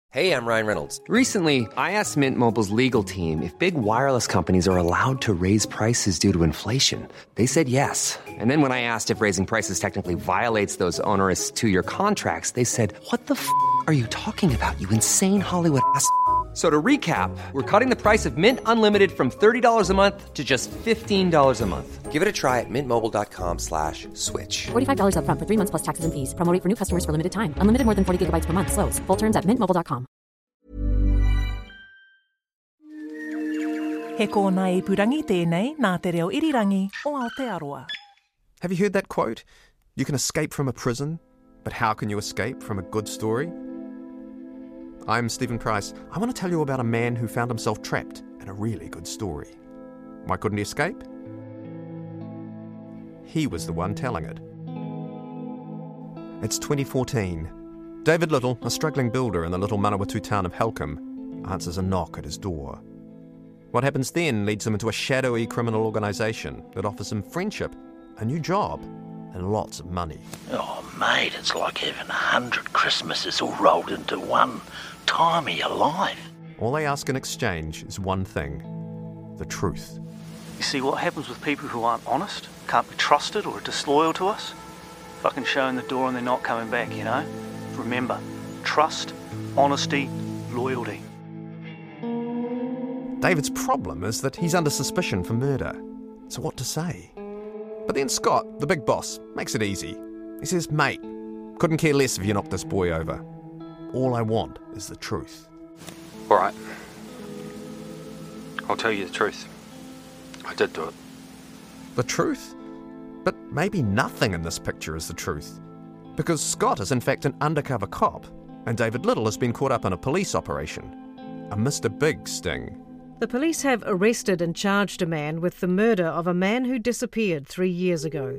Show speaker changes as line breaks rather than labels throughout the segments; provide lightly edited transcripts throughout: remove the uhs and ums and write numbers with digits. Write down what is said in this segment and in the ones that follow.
Hey, I'm Ryan Reynolds.
Recently, I asked Mint Mobile's legal team if big wireless companies are allowed to raise prices due to inflation. They said yes. And then when I asked if raising prices technically violates those onerous two-year contracts, they said, "What the f*** are you talking about, you insane Hollywood ass?" So to recap, we're cutting the price of Mint Unlimited from $30 a month to just $15 a month.
Give it a try at mintmobile.com/switch.
$45 up front for 3 months plus taxes and fees. Promo rate for new customers for limited time. Unlimited more than 40 gigabytes per month. Slows full terms at mintmobile.com.
He kōna ipurangi tēnei nā te reo irirangi o Aotearoa.
Have you heard that quote? You can escape from a prison, but how can you escape from a good story? I'm Stephen Price. I want to tell you about a man who found himself trapped in a really good story. Why couldn't he escape? He was the one telling it. It's 2014. David Little, a struggling builder in the little Manawatu town of Halcombe, answers a knock at his door. What happens then leads him into a shadowy criminal organisation that offers him friendship, a new job, and lots of money.
Oh, mate, it's like having 100 Christmases all rolled into one time of your life.
All they ask in exchange is one thing: the truth.
You see, what happens with people who aren't honest, can't be trusted, or are disloyal to us? Fucking showing the door and they're not coming back, you know? Remember, trust, honesty, loyalty.
David's problem is that he's under suspicion for murder. So what to say? But then Scott, the big boss, makes it easy. He says, "Mate, couldn't care less if you knocked this boy over. All I want is the truth."
All right. I'll tell you the truth. I did do it.
The truth? But maybe nothing in this picture is the truth. Because Scott is in fact an undercover cop, and David Little has been caught up in a police operation. A Mr. Big sting.
The police have arrested and charged a man with the murder of a man who disappeared 3 years ago.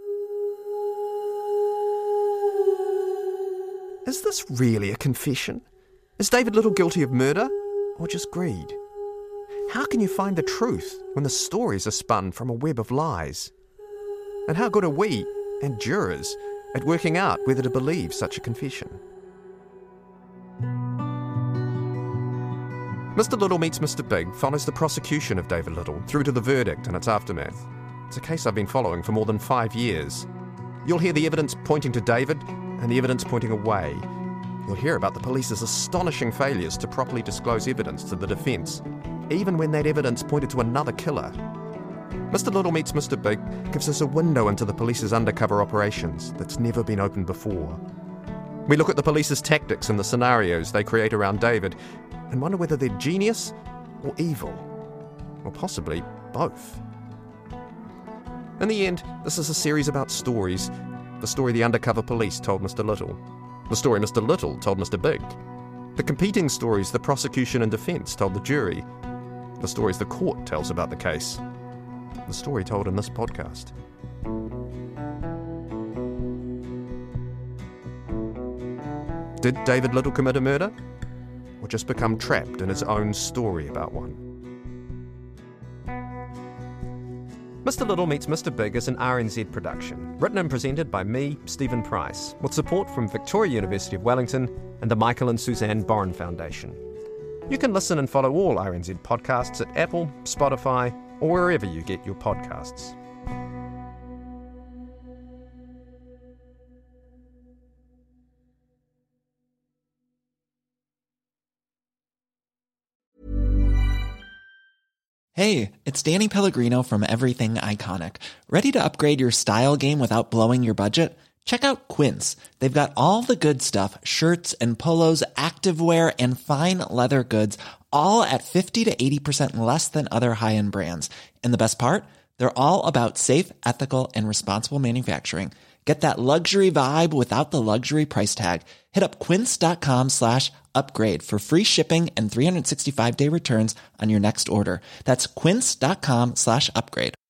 Is this really a confession? Is David Little guilty of murder, or just greed? How can you find the truth when the stories are spun from a web of lies? And how good are we, and jurors, at working out whether to believe such a confession? Mr. Little Meets Mr. Big follows the prosecution of David Little through to the verdict and its aftermath. It's a case I've been following for more than 5 years. You'll hear the evidence pointing to David and the evidence pointing away. You'll hear about the police's astonishing failures to properly disclose evidence to the defence, even when that evidence pointed to another killer. Mr. Little Meets Mr. Big gives us a window into the police's undercover operations that's never been opened before. We look at the police's tactics and the scenarios they create around David and wonder whether they're genius or evil, or possibly both. In the end, this is a series about stories. The story the undercover police told Mr. Little. The story Mr. Little told Mr. Big. The competing stories the prosecution and defence told the jury. The stories the court tells about the case. The story told in this podcast. Did David Little commit a murder? Or just become trapped in his own story about one? Mr. Little Meets Mr. Big is an RNZ production, written and presented by me, Stephen Price, with support from Victoria University of Wellington and the Michael and Suzanne Boren Foundation. You can listen and follow all RNZ podcasts at Apple, Spotify, or wherever you get your podcasts.
Hey, it's Danny Pellegrino from Everything Iconic. Ready to upgrade your style game without blowing your budget? Check out Quince. They've got all the good stuff, shirts and polos, activewear, and fine leather goods, all at 50 to 80% less than other high-end brands. And the best part? They're all about safe, ethical, and responsible manufacturing. Get that luxury vibe without the luxury price tag. Hit up quince.com/upgrade for free shipping and 365-day returns on your next order. That's quince.com/upgrade.